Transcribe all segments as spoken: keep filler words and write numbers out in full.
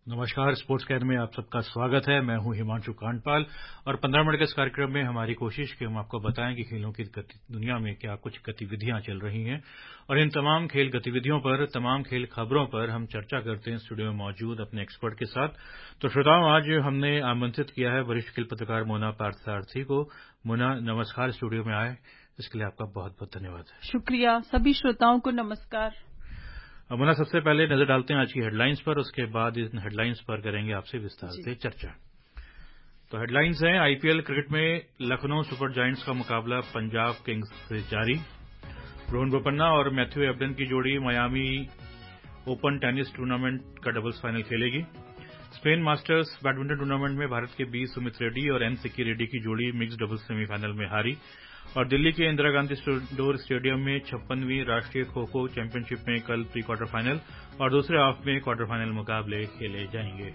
नमस्कार, स्पोर्ट्स कैर में आप सबका स्वागत है। मैं हूं हिमांशु कांडपाल और पंद्रह मिनट के इस कार्यक्रम में हमारी कोशिश कि हम आपको बताएं कि खेलों की दुनिया में क्या कुछ गतिविधियां चल रही हैं और इन तमाम खेल गतिविधियों पर, तमाम खेल खबरों पर हम चर्चा करते हैं स्टूडियो में मौजूद अपने एक्सपर्ट के साथ। तो श्रोताओं, आज हमने आमंत्रित किया है वरिष्ठ खेल पत्रकार मोना पार्थसारथी को। मोना, नमस्कार, स्टूडियो में आए इसके लिए आपका बहुत बहुत धन्यवाद। शुक्रिया। सभी श्रोताओं को नमस्कार। मोना, सबसे पहले नजर डालते हैं आज की हेडलाइंस पर, उसके बाद इन हेडलाइंस पर करेंगे आपसे विस्तार से चर्चा। तो हेडलाइंस हैं, आईपीएल क्रिकेट में लखनऊ सुपर जायंट्स का मुकाबला पंजाब किंग्स से जारी। रोहन बोपन्ना और मैथ्यू एबडन की जोड़ी मियामी ओपन टेनिस टूर्नामेंट का डबल्स फाइनल खेलेगी। स्पेन मास्टर्स बैडमिंटन टूर्नामेंट में भारत के बी सुमित रेड्डी और एन सिक्की रेड्डी की जोड़ी मिक्स्ड डबल्स सेमीफाइनल में हारी। और दिल्ली के इंदिरा गांधी इंडोर स्टेडियम में छप्पनवीं राष्ट्रीय खो खो चैंपियनशिप में कल प्री क्वार्टर फाइनल और दूसरे हाफ में क्वार्टर फाइनल मुकाबले खेले जाएंगे।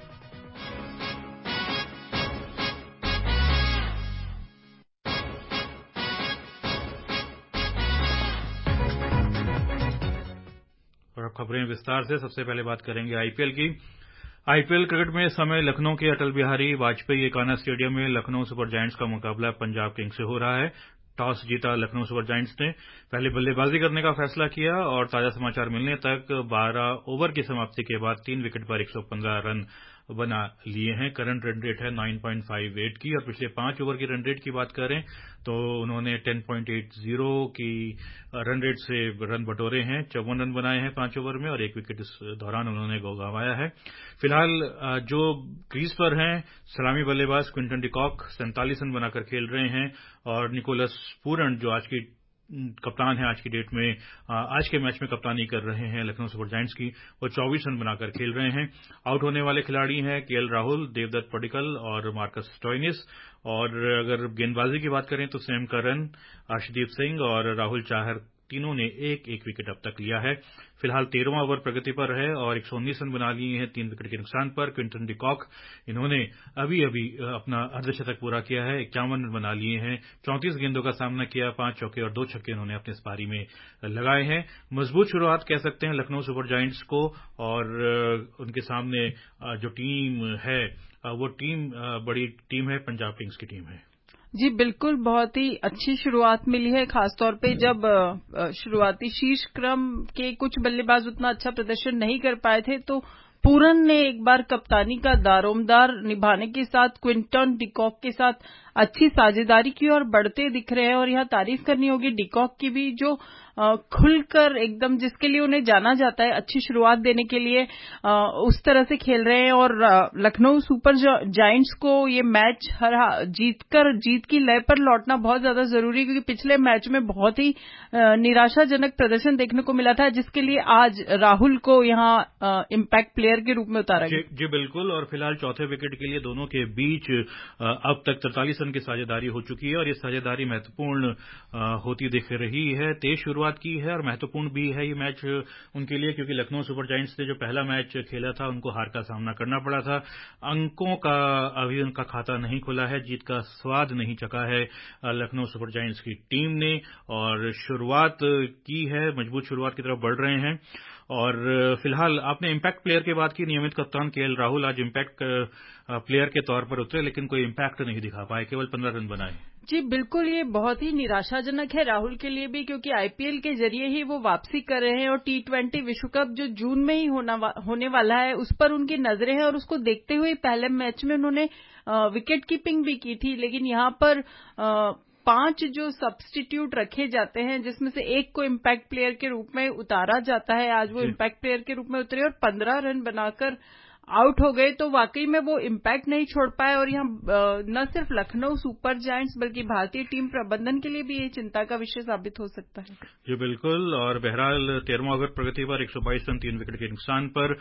और अब खबरें विस्तार से। सबसे पहले बात करेंगे आईपीएल की। आईपीएल क्रिकेट में इस समय लखनऊ के अटल बिहारी वाजपेयी एकाना स्टेडियम में लखनऊ सुपर जायंट्स का मुकाबला पंजाब किंग्स से हो रहा है। टॉस जीता लखनऊ सुपर जायंट्स ने पहले बल्लेबाजी करने का फैसला किया और ताजा समाचार मिलने तक बारह ओवर की समाप्ति के बाद तीन विकेट पर एक सौ पंद्रह रन बना लिए हैं। करंट रन रेट है नौ पॉइंट पाँच आठ की और पिछले पांच ओवर की रन रेट की बात करें तो उन्होंने दस पॉइंट आठ की रन रेट से रन बटोरे हैं। चौवन रन बनाए हैं पांच ओवर में और एक विकेट इस दौरान उन्होंने गंवाया है। फिलहाल जो क्रीज पर हैं, सलामी बल्लेबाज क्विंटन डिकॉक सैंतालीस रन बनाकर खेल रहे हैं और निकोलस पूरन जो आज की कप्तान है आज की डेट में आज के मैच में कप्तानी कर रहे हैं लखनऊ सुपर जायंट्स की, वो चौबीस रन बनाकर खेल रहे हैं। आउट होने वाले खिलाड़ी हैं केएल राहुल, देवदत्त पडिक्कल और मार्कस स्टोइनिस। और अगर गेंदबाजी की बात करें तो सैम करन, अर्शदीप सिंह और राहुल चाहर तीनों ने एक एक विकेट अब तक लिया है। फिलहाल तेरहवां ओवर प्रगति पर है और एक सौ उन्नीस रन बना लिए हैं तीन विकेट के नुकसान पर। क्विंटन डिकॉक इन्होंने अभी अभी अपना अर्धशतक पूरा किया है, इक्यावन रन बना लिए हैं, चौंतीस गेंदों का सामना किया, पांच चौके और दो छक्के इन्होंने अपने इस पारी में लगाए हैं। मजबूत शुरुआत कह सकते हैं लखनऊ सुपर जायंट्स को और उनके सामने जो टीम है वो टीम बड़ी टीम है, पंजाब किंग्स की टीम है। जी बिल्कुल, बहुत ही अच्छी शुरुआत मिली है, खासतौर पे जब शुरुआती शीर्ष क्रम के कुछ बल्लेबाज उतना अच्छा प्रदर्शन नहीं कर पाए थे तो पूरन ने एक बार कप्तानी का दारोमदार निभाने के साथ क्विंटन डिकॉक के साथ अच्छी साझेदारी की और बढ़ते दिख रहे हैं। और यह तारीफ करनी होगी डिकॉक की भी, जो खुलकर एकदम जिसके लिए उन्हें जाना जाता है अच्छी शुरुआत देने के लिए उस तरह से खेल रहे हैं। और लखनऊ सुपर जायंट्स को ये मैच हर जीतकर जीत की लय पर लौटना बहुत ज्यादा जरूरी है, क्योंकि पिछले मैच में बहुत ही निराशाजनक प्रदर्शन देखने को मिला था, जिसके लिए आज राहुल को यहाँ इम्पैक्ट प्लेयर के रूप में उतारा गया। जी, जी बिल्कुल। और फिलहाल चौथे विकेट के लिए दोनों के बीच अब तक तैंतालीस रन की साझेदारी हो चुकी है और ये साझेदारी महत्वपूर्ण होती दिख रही है। तेज शुरुआत की है और महत्वपूर्ण भी है ये मैच उनके लिए, क्योंकि लखनऊ सुपर जायंट्स ने जो पहला मैच खेला था उनको हार का सामना करना पड़ा था। अंकों का अभी उनका खाता नहीं खुला है, जीत का स्वाद नहीं चखा है लखनऊ सुपर जायंट्स की टीम ने और शुरुआत की है, मजबूत शुरुआत की तरफ बढ़ रहे हैं। और फिलहाल आपने इम्पैक्ट प्लेयर की बात की, नियमित कप्तान केएल राहुल आज इम्पैक्ट प्लेयर के तौर पर उतरे, लेकिन कोई इम्पैक्ट नहीं दिखा पाए, केवल पंद्रह रन बनाए। जी बिल्कुल, ये बहुत ही निराशाजनक है राहुल के लिए भी, क्योंकि आईपीएल के जरिए ही वो वापसी कर रहे हैं और टी ट्वेंटी विश्व कप जो जून में ही होना वा, होने वाला है उस पर उनकी नजरें हैं। और उसको देखते हुए पहले मैच में उन्होंने विकेट कीपिंग भी की थी, लेकिन यहाँ पर आ, पांच जो सब्स्टिट्यूट रखे जाते हैं जिसमें से एक को इम्पैक्ट प्लेयर के रूप में उतारा जाता है, आज वो इम्पैक्ट प्लेयर के रूप में उतरे और पंद्रह रन बनाकर आउट हो गए। तो वाकई में वो इम्पैक्ट नहीं छोड़ पाए और यहाँ न सिर्फ लखनऊ सुपर जायंट्स बल्कि भारतीय टीम प्रबंधन के लिए भी ये चिंता का विषय साबित हो सकता है। जी बिल्कुल। और बहरहाल तेरहवां ओवर प्रगति पर एक सौ बाईस रन तीन विकेट के नुकसान पर।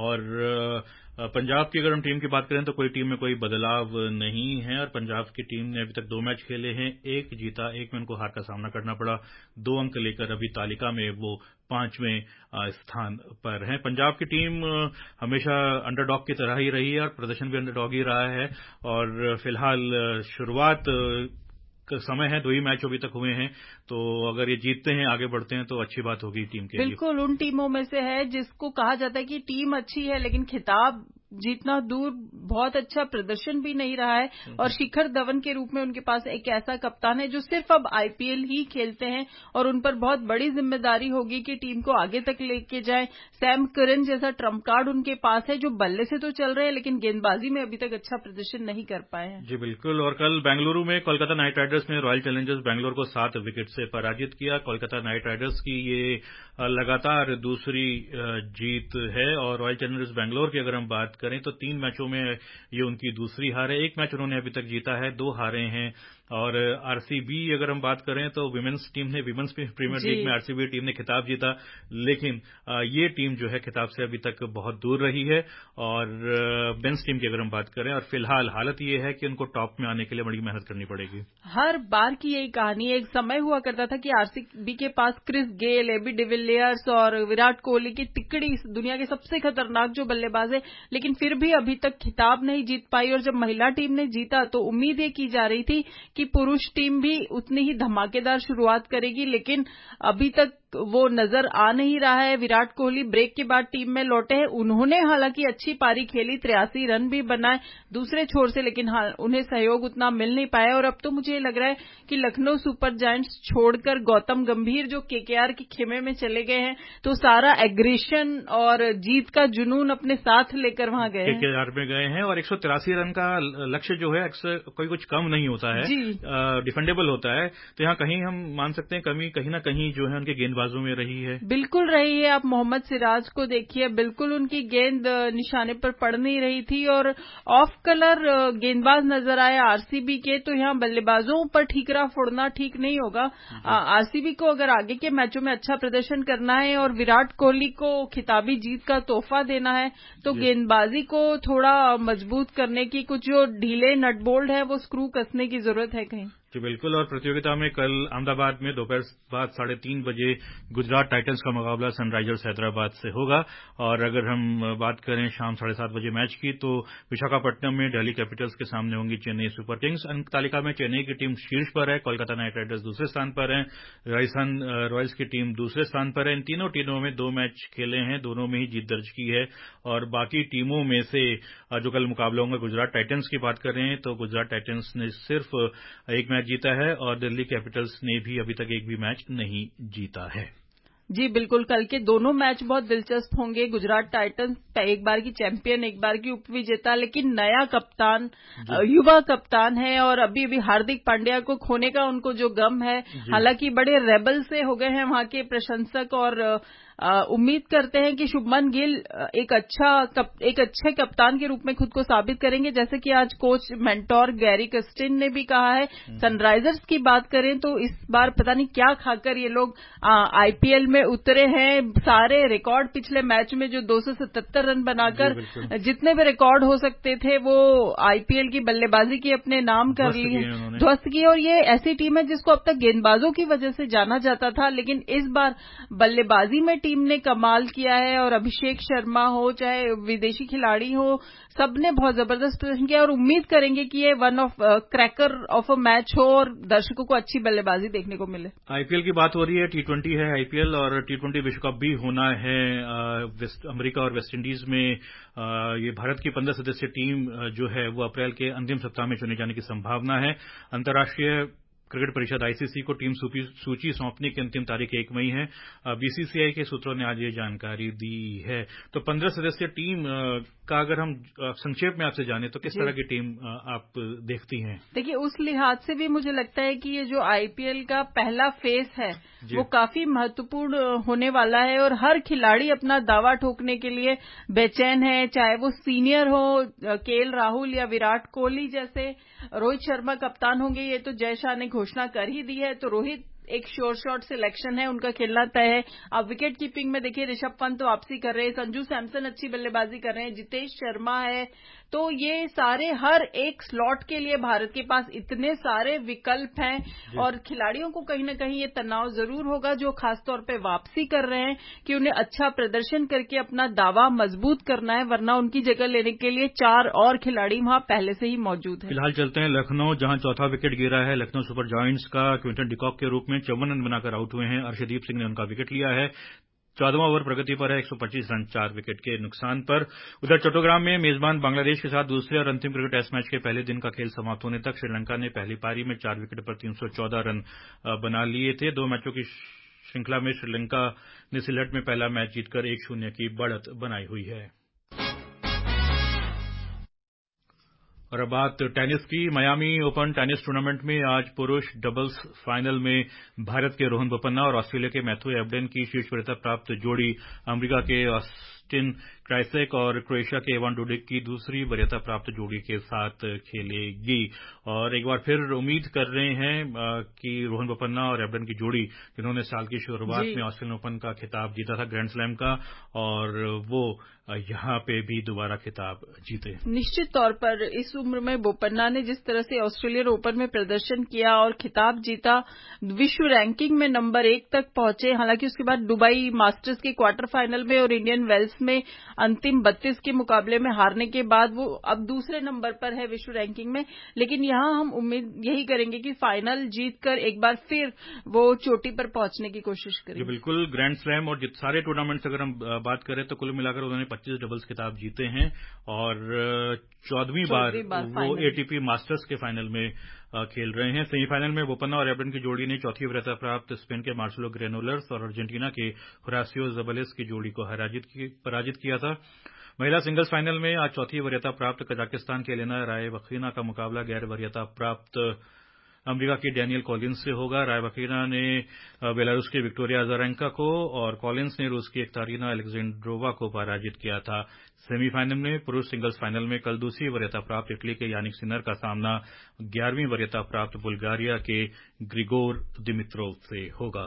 और पंजाब की अगर हम टीम की बात करें तो कोई टीम में कोई बदलाव नहीं है और पंजाब की टीम ने अभी तक दो मैच खेले हैं, एक जीता, एक में उनको हार का सामना करना पड़ा, दो अंक लेकर अभी तालिका में वो पांचवें स्थान पर है। पंजाब की टीम हमेशा अंडरडॉग की तरह ही रही है और प्रदर्शन भी अंडरडॉग ही रहा है और फिलहाल शुरुआत समय है, दो ही मैच अभी तक हुए हैं, तो अगर ये जीतते हैं, आगे बढ़ते हैं तो अच्छी बात होगी टीम के लिए। बिल्कुल, उन टीमों में से है जिसको कहा जाता है कि टीम अच्छी है लेकिन खिताब जीतना दूर बहुत अच्छा प्रदर्शन भी नहीं रहा है। और शिखर धवन के रूप में उनके पास एक ऐसा कप्तान है जो सिर्फ अब आईपीएल ही खेलते हैं और उन पर बहुत बड़ी जिम्मेदारी होगी कि टीम को आगे तक लेके जाएं। सैम करन जैसा ट्रम्प कार्ड उनके पास है जो बल्ले से तो चल रहे हैं लेकिन गेंदबाजी में अभी तक अच्छा प्रदर्शन नहीं कर पाए हैं। जी बिल्कुल। और कल बेंगलुरु में कोलकाता नाइट राइडर्स ने रॉयल चैलेंजर्स बेंगलोर को सात विकेट से पराजित किया। कोलकाता नाइट राइडर्स की ये लगातार दूसरी जीत है और रॉयल चैलेंजर्स बेंगलोर की अगर हम बात करें तो तीन मैचों में ये उनकी दूसरी हार है। एक मैच उन्होंने अभी तक जीता है, दो हारे हैं। और आरसीबी अगर हम बात करें तो विमेंस टीम ने विमेंस प्रीमियर लीग में आरसीबी टीम ने खिताब जीता, लेकिन ये टीम जो है खिताब से अभी तक बहुत दूर रही है। और मेंस टीम की अगर हम बात करें और फिलहाल हालत ये है कि उनको टॉप में आने के लिए बड़ी मेहनत करनी पड़ेगी। हर बार की यही कहानी है। एक समय हुआ करता था कि आरसीबी के पास क्रिस गेल, एबी डिविलियर्स और विराट कोहली की तिकड़ी दुनिया के सबसे खतरनाक जो बल्लेबाज है, लेकिन फिर भी अभी तक खिताब नहीं जीत पाई। और जब महिला टीम ने जीता तो उम्मीद ये की जा रही थी कि पुरुष टीम भी उतनी ही धमाकेदार शुरुआत करेगी, लेकिन अभी तक वो नजर आ नहीं रहा है। विराट कोहली ब्रेक के बाद टीम में लौटे हैं। उन्होंने हालांकि अच्छी पारी खेली, तिरासी रन भी बनाए दूसरे छोर से, लेकिन हाँ, उन्हें सहयोग उतना मिल नहीं पाया। और अब तो मुझे लग रहा है कि लखनऊ सुपर जायंट्स छोड़कर गौतम गंभीर जो केकेआर के खेमे में चले गए हैं तो सारा एग्रेशन और जीत का जुनून अपने साथ लेकर वहां गए हैं, केकेआर में गए हैं। और एक सौ तिरासी रन का लक्ष्य जो है अक्सर कोई कुछ कम नहीं होता है, डिफेंडेबल होता है। तो यहाँ कहीं हम मान सकते हैं कमी कहीं ना कहीं जो है उनके गेंदबाजों में रही है। बिल्कुल रही है। आप मोहम्मद सिराज को देखिए, बिल्कुल उनकी गेंद निशाने पर पड़ नहीं रही थी और ऑफ कलर गेंदबाज नजर आए आरसीबी के। तो यहाँ बल्लेबाजों पर ठीकरा फोड़ना ठीक नहीं होगा। आरसीबी को अगर आगे के मैचों में अच्छा प्रदर्शन करना है और विराट कोहली को खिताबी जीत का तोहफा देना है तो गेंदबाजी को थोड़ा मजबूत करने की, कुछ जो ढीले नटबोल्ट है वो स्क्रू कसने की जरूरत है कहीं। जी बिल्कुल। और प्रतियोगिता में कल अहमदाबाद में दोपहर बाद साढ़े तीन बजे गुजरात टाइटंस का मुकाबला सनराइजर्स हैदराबाद से होगा। और अगर हम बात करें शाम साढ़े सात बजे मैच की तो विशाखापट्टनम में दिल्ली कैपिटल्स के सामने होंगी चेन्नई सुपर किंग्स। अंक तालिका में चेन्नई की टीम शीर्ष पर है, कोलकाता नाइट राइडर्स दूसरे स्थान पर है, राजस्थान रॉयल्स की टीम दूसरे स्थान पर है। इन तीनों टीमों में दो मैच खेले हैं, दोनों में ही जीत दर्ज की है। और बाकी टीमों में से जो कल मुकाबला होंगे, गुजरात टाइटंस की बात करें तो गुजरात टाइटंस ने सिर्फ एक मैच जीता है और दिल्ली कैपिटल्स ने भी अभी तक एक भी मैच नहीं जीता है। जी बिल्कुल। कल के दोनों मैच बहुत दिलचस्प होंगे। गुजरात टाइटंस एक बार की चैंपियन, एक बार की उपविजेता, लेकिन नया कप्तान, युवा कप्तान है और अभी अभी हार्दिक पांड्या को खोने का उनको जो गम है। हालांकि बड़े रेबल से हो गए हैं वहां के प्रशंसक और उम्मीद करते हैं कि शुभमन गिल एक अच्छा कप, एक अच्छे कप्तान के रूप में खुद को साबित करेंगे। जैसे कि आज कोच मेंटोर गैरी कस्टिन ने भी कहा है। सनराइजर्स की बात करें तो इस बार पता नहीं क्या खाकर ये लोग आईपीएल में उतरे हैं। सारे रिकॉर्ड पिछले मैच में जो दो सौ सतहत्तर रन बनाकर जितने भी रिकॉर्ड हो सकते थे वो आईपीएल की बल्लेबाजी की अपने नाम कर लिए, ध्वस्त किए। और ये ऐसी टीम है जिसको अब तक गेंदबाजों की वजह से जाना जाता था, लेकिन इस बार बल्लेबाजी में टीम ने कमाल किया है। और अभिषेक शर्मा हो चाहे विदेशी खिलाड़ी हो, सबने बहुत जबरदस्त प्रदर्शन किया और उम्मीद करेंगे कि ये one of cracker of a match हो और दर्शकों को अच्छी बल्लेबाजी देखने को मिले। आईपीएल की बात हो रही है, टी ट्वेंटी है आईपीएल और टी ट्वेंटी विश्व कप भी होना है वेस्ट अमेरिका और वेस्ट इंडीज में। ये भारत की पंद्रह सदस्यीय टीम जो है वो अप्रैल के अंतिम सप्ताह में चुने जाने की संभावना है। अंतर्राष्ट्रीय क्रिकेट परिषद आईसीसी को टीम सूची सौंपने की अंतिम तारीख एक मई है। बीसीसीआई के सूत्रों ने आज ये जानकारी दी है। तो पंद्रह सदस्यीय टीम का अगर हम संक्षेप में आपसे जाने तो किस तरह की टीम आप देखती हैं? देखिए, उस लिहाज से भी मुझे लगता है कि ये जो आईपीएल का पहला फेज है वो काफी महत्वपूर्ण होने वाला है और हर खिलाड़ी अपना दावा ठोकने के लिए बेचैन है, चाहे वो सीनियर हो केएल राहुल या विराट कोहली जैसे। रोहित शर्मा कप्तान होंगे ये तो जय शाह ने घोषणा कर ही दी है, तो रोहित एक श्योर शॉट सिलेक्शन है, उनका खेलना तय है। अब विकेट कीपिंग में देखिए ऋषभ पंत वापसी कर रहे हैं, संजू सैमसन अच्छी बल्लेबाजी कर रहे हैं, जितेश शर्मा है। तो ये सारे हर एक स्लॉट के लिए भारत के पास इतने सारे विकल्प हैं और खिलाड़ियों को कहीं न कहीं ये तनाव जरूर होगा जो खासतौर पे वापसी कर रहे हैं कि उन्हें अच्छा प्रदर्शन करके अपना दावा मजबूत करना है, वरना उनकी जगह लेने के लिए चार और खिलाड़ी वहां पहले से ही मौजूद हैं। फिलहाल चलते हैं लखनऊ, जहां चौथा विकेट गिरा है लखनऊ सुपर जायंट्स का। क्विंटन डिकॉक के रूप में चौवन रन बनाकर आउट हुए हैं। अर्शदीप सिंह ने उनका विकेट लिया है। चौदहवां ओवर प्रगति पर है, एक सौ पच्चीस रन चार विकेट के नुकसान पर। उधर चट्टोग्राम में मेजबान बांग्लादेश के साथ दूसरे और अंतिम क्रिकेट टेस्ट मैच के पहले दिन का खेल समाप्त होने तक श्रीलंका ने पहली पारी में चार विकेट पर तीन सौ चौदह रन बना लिए थे। दो मैचों की श्रृंखला में श्रीलंका ने सिलहट में पहला मैच जीतकर एक शून्य की बढ़त बनाई हुई है। और अब बात टेनिस की। मियामी ओपन टेनिस टूर्नामेंट में आज पुरुष डबल्स फाइनल में भारत के रोहन बोपन्ना और ऑस्ट्रेलिया के मैथ्यू एबडेन की शीर्ष वरीयता प्राप्त जोड़ी अमेरिका के ऑस्टिन क्राइसेक और क्रोएशिया के इवान डोडिक की दूसरी वरीयता प्राप्त जोड़ी के साथ खेलेगी। और एक बार फिर उम्मीद कर रहे हैं कि रोहन बोपन्ना और एबडेन की जोड़ी, जिन्होंने साल की शुरुआत में ऑस्ट्रेलियन ओपन का खिताब जीता था, ग्रैंड स्लैम का, और वो यहां पे भी दोबारा खिताब जीते। निश्चित तौर पर इस उम्र में बोपन्ना ने जिस तरह से ऑस्ट्रेलियन ओपन में प्रदर्शन किया और खिताब जीता, विश्व रैंकिंग में नंबर एक तक पहुंचे। हालांकि उसके बाद दुबई मास्टर्स के क्वार्टर फाइनल में और इंडियन वेल्स में अंतिम बत्तीस के मुकाबले में हारने के बाद वो अब दूसरे नंबर पर है विश्व रैंकिंग में। लेकिन यहां हम उम्मीद यही करेंगे कि फाइनल जीतकर एक बार फिर वो चोटी पर पहुंचने की कोशिश करेंगे। बिल्कुल, ग्रैंड स्लैम और सारे टूर्नामेंट्स अगर हम बात करें तो कुल मिलाकर उन्होंने पच्चीस डबल्स खिताब जीते हैं और चौदहवीं बार, बार वो एटीपी मास्टर्स के फाइनल में खेल रहे हैं। सेमीफाइनल में बोपन्ना और एबडेन की जोड़ी ने चौथी वरीयता प्राप्त स्पेन के मार्सेलो ग्रेनोलर्स और अर्जेंटीना के होरासियो ज़बलेस की जोड़ी को पराजित किया था। महिला सिंगल्स फाइनल में आज चौथी वरीयता प्राप्त कजाकिस्तान के एलेना रायबखीना का मुकाबला गैर वरीयता प्राप्त अमेरिका की डैनियल कॉलिंस से होगा। रायबखीना ने बेलारूस की विक्टोरिया अजारेंका को और कॉलिंस ने रूस की एकतारीना अलेक्जेंड्रोवा को पराजित किया था। सेमीफाइनल में पुरुष सिंगल्स फाइनल में कल दूसरी वरीयता प्राप्त इटली के यानिक सिनर का सामना ग्यारहवीं वरीयता प्राप्त बुल्गारिया के ग्रिगोर दिमित्रोव से होगा।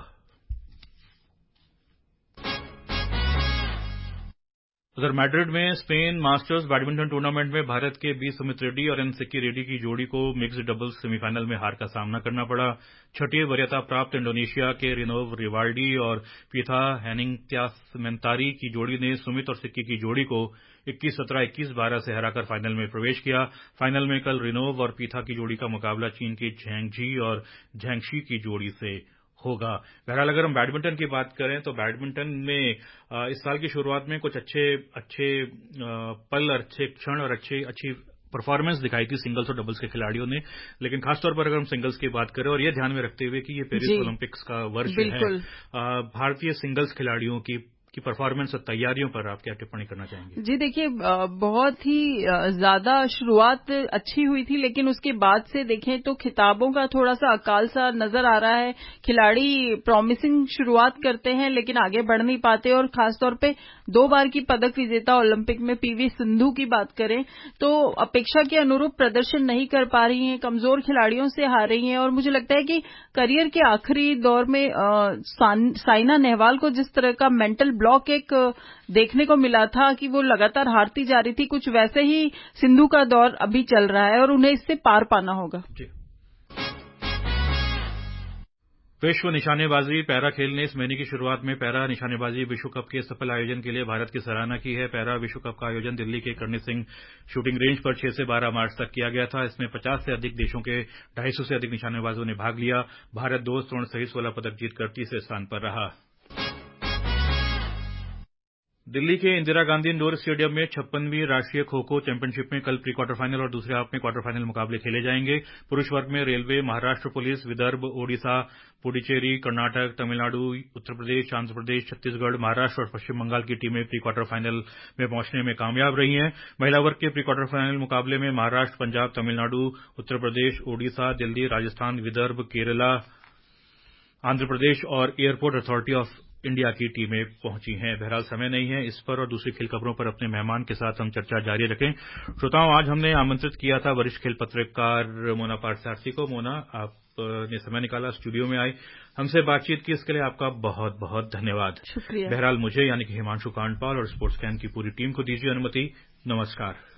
उधर मैड्रिड में स्पेन मास्टर्स बैडमिंटन टूर्नामेंट में भारत के बी सुमित रेड्डी और एन सिक्की रेड्डी की जोड़ी को मिक्स्ड डबल्स सेमीफाइनल में हार का सामना करना पड़ा। छठी वरीयता प्राप्त इंडोनेशिया के रिनोव रिवाल्डी और पीथा हेनिंगत्यास मेंतारी की जोड़ी ने सुमित और सिक्की की जोड़ी को इक्कीस सत्रह, इक्कीस बारह से हराकर फाइनल में प्रवेश किया। फाइनल में कल रिनोव और पीथा की जोड़ी का मुकाबला चीन की झैंगझी और झैंगशी की जोड़ी से होगा। बहरहाल अगर हम बैडमिंटन की बात करें तो बैडमिंटन में इस साल की शुरुआत में कुछ अच्छे अच्छे पल, अच्छे क्षण और अच्छे अच्छी परफॉर्मेंस दिखाई थी सिंगल्स और डबल्स के खिलाड़ियों ने। लेकिन खासतौर पर अगर हम सिंगल्स की बात करें और ये ध्यान में रखते हुए कि ये पेरिस ओलंपिक्स का वर्ष है, भारतीय सिंगल्स खिलाड़ियों की की परफॉर्मेंस और तैयारियों पर आप क्या टिप्पणी करना चाहेंगे? जी देखिए, बहुत ही ज्यादा शुरुआत अच्छी हुई थी, लेकिन उसके बाद से देखें तो खिताबों का थोड़ा सा अकाल सा नजर आ रहा है। खिलाड़ी प्रॉमिसिंग शुरुआत करते हैं लेकिन आगे बढ़ नहीं पाते, और खासतौर पे दो बार की पदक विजेता ओलंपिक में पीवी सिंधु की बात करें तो अपेक्षा के अनुरूप प्रदर्शन नहीं कर पा रही हैं, कमजोर खिलाड़ियों से हार रही हैं। और मुझे लगता है कि करियर के आखिरी दौर में साइना नेहवाल को जिस तरह का मेंटल ब्लॉक एक देखने को मिला था कि वो लगातार हारती जा रही थी, कुछ वैसे ही सिंधु का दौर अभी चल रहा है और उन्हें इससे पार पाना होगा। जी। विश्व निशानेबाजी पैरा खेल ने इस महीने की शुरुआत में पैरा निशानेबाजी विश्व कप के सफल आयोजन के लिए भारत की सराहना की है। पैरा विश्व कप का आयोजन दिल्ली के करणी सिंह शूटिंग रेंज पर छह से बारह मार्च तक किया गया था। इसमें पचास से अधिक देशों के ढाई सौ से अधिक निशानेबाजों ने भाग लिया। भारत दो स्वर्ण सहित सोलह पदक जीतकर तीसरे स्थान पर रहा। दिल्ली के इंदिरा गांधी इंडोर स्टेडियम में छप्पनवीं राष्ट्रीय खो खो चैंपियनशिप में कल प्री क्वार्टर फाइनल और दूसरे हाफ में क्वार्टर फाइनल मुकाबले खेले जाएंगे। पुरुष वर्ग में रेलवे, महाराष्ट्र पुलिस, विदर्भ, ओडिशा, पुडुचेरी, कर्नाटक, तमिलनाडु, उत्तर प्रदेश, आंध्र प्रदेश, छत्तीसगढ़, महाराष्ट्र और पश्चिम बंगाल की टीमें प्री क्वार्टर फाइनल में पहुंचने में कामयाब रही हैं। महिला वर्ग के प्री क्वार्टर फाइनल मुकाबले में महाराष्ट्र, पंजाब, तमिलनाडु, उत्तर प्रदेश, ओडिशा, दिल्ली, राजस्थान, विदर्भ, केरला, आंध्र प्रदेश और एयरपोर्ट अथॉरिटी ऑफ इंडिया की टीमें पहुंची हैं। बहरहाल समय नहीं है, इस पर और दूसरी खेल खबरों पर अपने मेहमान के साथ हम चर्चा जारी रखें। श्रोताओं, आज हमने आमंत्रित किया था वरिष्ठ खेल पत्रकार मोना पार्थसारथी को। मोना, आपने समय निकाला, स्टूडियो में आए, हमसे बातचीत की, इसके लिए आपका बहुत बहुत धन्यवाद। शुक्रिया। बहरहाल मुझे यानी कि हिमांशु कांडपाल और स्पोर्ट्स कैन की पूरी टीम को दीजिए अनुमति। नमस्कार।